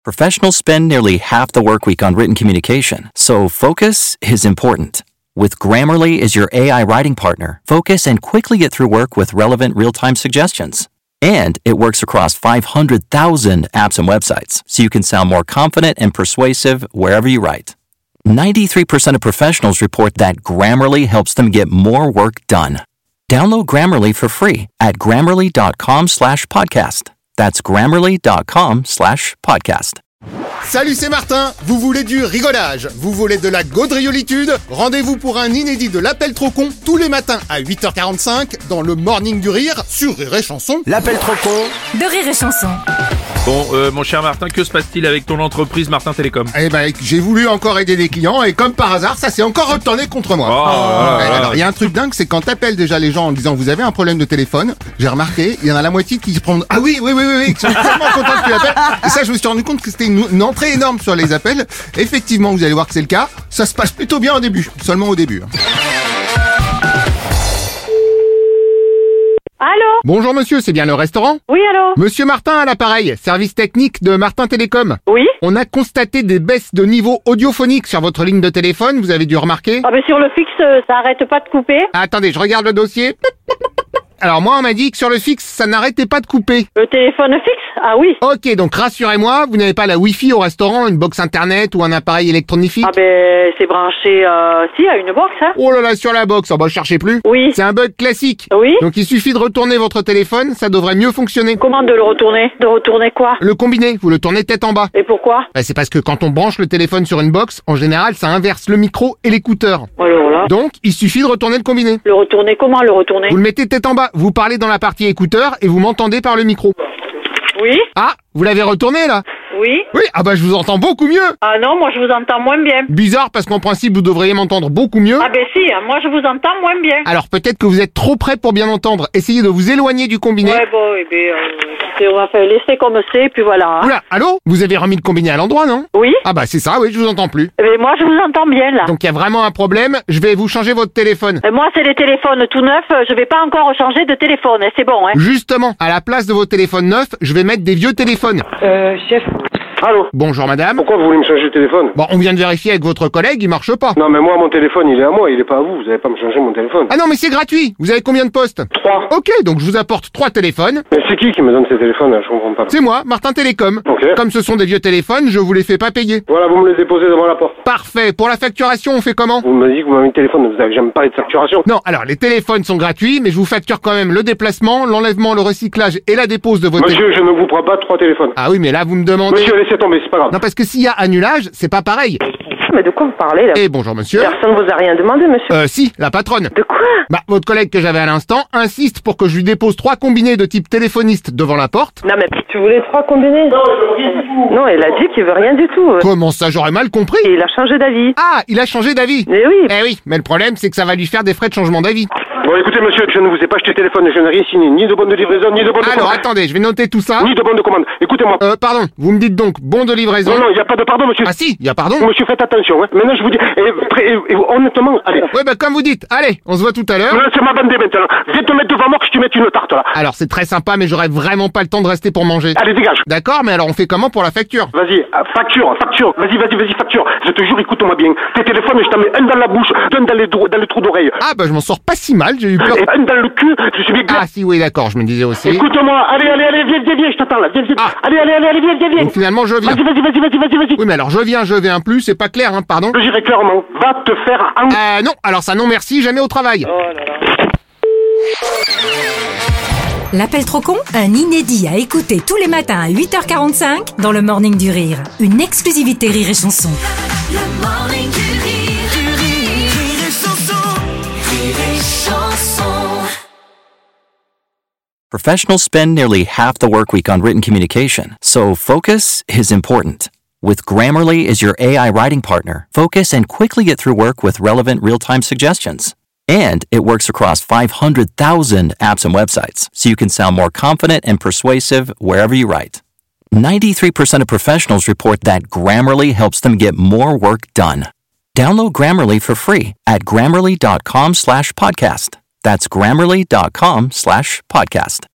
Professionals spend nearly half the work week on written communication, so focus is important. With Grammarly as your AI writing partner, focus and quickly get through work with relevant real-time suggestions. And it works across 500,000 apps and websites, so you can sound more confident and persuasive wherever you write. 93% of professionals report that Grammarly helps them get more work done. Download Grammarly for free at grammarly.com/podcast. That's grammarly.com/podcast. Salut, c'est Martin. Vous voulez du rigolage? Vous voulez de la gaudriolitude? Rendez-vous pour un inédit de l'Appel trop con tous les matins à 8h45 dans le Morning du Rire sur Rire et Chanson. L'Appel trop con de Rire et Chanson. Bon, mon cher Martin, que se passe-t-il avec ton entreprise Martin Télécom? Eh ben, j'ai voulu encore aider des clients et comme par hasard, ça s'est encore retourné contre moi. Alors, il y a un truc dingue, c'est quand t'appelles déjà les gens en disant vous avez un problème de téléphone, j'ai remarqué, il y en a la moitié qui se prennent ah oui, qui sont tellement contents que tu appelles. Et ça, je me suis rendu compte que c'était une entrée énorme sur les appels. Effectivement, vous allez voir que c'est le cas. Ça se passe plutôt bien au début, seulement au début. Allô? Bonjour monsieur, c'est bien le restaurant? Oui, allô? Monsieur Martin à l'appareil, service technique de Martin Télécom. Oui? On a constaté des baisses de niveau audiophonique sur votre ligne de téléphone, vous avez dû remarquer? Ah ben sur le fixe, ça arrête pas de couper. Attendez, je regarde le dossier. Alors moi, on m'a dit que sur le fixe, ça n'arrêtait pas de couper. Le téléphone fixe? Ah oui. Ok, donc rassurez-moi, vous n'avez pas la Wi-Fi au restaurant, une box internet ou un appareil électronique? Ah ben c'est branché, si, à une box, hein. Oh là là, sur la box, oh bah cherchez plus. Oui. C'est un bug classique. Oui. Donc il suffit de retourner votre téléphone, ça devrait mieux fonctionner. Comment de le retourner? De retourner quoi? Le combiné, vous le tournez tête en bas. Et pourquoi? Bah, c'est parce que quand on branche le téléphone sur une box, en général, ça inverse le micro et l'écouteur. Alors là. Donc, il suffit de retourner le combiné. Le retourner comment, le retourner? Vous le mettez tête en bas, vous parlez dans la partie écouteur et vous m'entendez par le micro. Oui. Ah, vous l'avez retourné là? Oui. Oui, ah bah je vous entends beaucoup mieux. Ah non, moi je vous entends moins bien. Bizarre parce qu'en principe vous devriez m'entendre beaucoup mieux. Ah ben si, moi je vous entends moins bien. Alors peut-être que vous êtes trop près pour bien entendre. Essayez de vous éloigner du combiné. Ouais bon, eh ben, on va faire laisser comme c'est, puis voilà. Oula, allô? Vous avez remis le combiné à l'endroit, non? Oui. Ah bah c'est ça, oui, je vous entends plus. Eh ben moi je vous entends bien là. Donc il y a vraiment un problème, je vais vous changer votre téléphone. Moi c'est les téléphones tout neufs, je vais pas encore changer de téléphone, c'est bon, hein. Justement, à la place de vos téléphones neufs, je vais mettre des vieux téléphones. Chef. Allô? Bonjour madame. Pourquoi vous voulez me changer de téléphone? Bon, on vient de vérifier avec votre collègue, il marche pas. Non mais moi mon téléphone il est à moi, il est pas à vous, vous allez pas me changer mon téléphone. Ah non mais c'est gratuit, vous avez combien de postes? 3. Ok, donc je vous apporte 3 téléphones. Mais c'est qui me donne ces téléphones là? Je comprends pas. C'est moi, Martin Télécom. Ok. Comme ce sont des vieux téléphones, je vous les fais pas payer. Voilà, vous me les déposez devant la porte. Parfait, pour la facturation on fait comment? Vous me dites que vous m'avez mis le téléphone, vous avez jamais parlé de facturation. Non, alors les téléphones sont gratuits, mais je vous facture quand même le déplacement, l'enlèvement, le recyclage et la dépose de vos Monsieur, je ne vous prends pas 3 téléphones. Ah oui, mais là vous me demandez... Monsieur, laissez tomber, c'est pas grave. Non, parce que s'il y a annulage, c'est pas pareil. Mais de quoi vous parlez là? Eh bonjour monsieur. Personne vous a rien demandé, monsieur. Si, la patronne. De quoi? Bah, votre collègue que j'avais à l'instant insiste pour que je lui dépose 3 combinés de type téléphoniste devant la porte. Non mais tu voulais 3 combinés? Non, il a dit qu'il veut rien du tout. Comment ça, j'aurais mal compris? Et il a changé d'avis. Ah, il a changé d'avis. Mais oui. Eh oui, mais le problème c'est que ça va lui faire des frais de changement d'avis. Bon écoutez monsieur, je ne vous ai pas acheté téléphone, je n'ai rien signé, ni de bonne de livraison, ni de bonne de Alors commande. attendez, je vais noter tout ça. Ni de bonne de commande. Écoutez-moi. Pardon, vous me dites donc bon de livraison. Non, il n'y a pas de pardon monsieur. Ah si, il y a pardon. Monsieur, faites attention, hein. Maintenant je vous dis, honnêtement, allez. Ouais bah comme vous dites, allez, on se voit tout à l'heure. Non, c'est ma bande maintenant. Viens te mettre devant moi que je te mette une tarte là. Alors c'est très sympa mais j'aurais vraiment pas le temps de rester pour manger. Allez, dégage. D'accord, mais alors on fait comment pour la facture? Vas-y, facture. Vas-y, facture. Je te jure, écoute-moi bien. Tes téléphones, je t'en mets un dans la bouche, un dans les trous d'oreille. Ah bah je m'en sors pas si mal, j'ai eu peur. Et un dans le cul, je suis bien. Ah si oui d'accord, je me disais aussi. Écoute-moi, allez, viens, je t'attends là, viens. Ah. Allez, viens. Donc finalement je viens. Vas-y. Oui mais alors je viens plus, c'est pas clair hein, pardon. Je dirais clairement, va te faire Non, alors ça non merci, jamais au travail. L'appel trop con, un inédit à écouter tous les matins à 8h45 dans le Morning du Rire. Une exclusivité Rire et Chanson. Le Morning du Rire, Rire et Chanson, Rire et Chanson. Professionals spend nearly half the work week on written communication, so focus is important. With Grammarly as your AI writing partner, focus and quickly get through work with relevant real-time suggestions. And it works across 500,000 apps and websites, so you can sound more confident and persuasive wherever you write. 93% of professionals report that Grammarly helps them get more work done. Download Grammarly for free at grammarly.com/podcast. That's grammarly.com/podcast.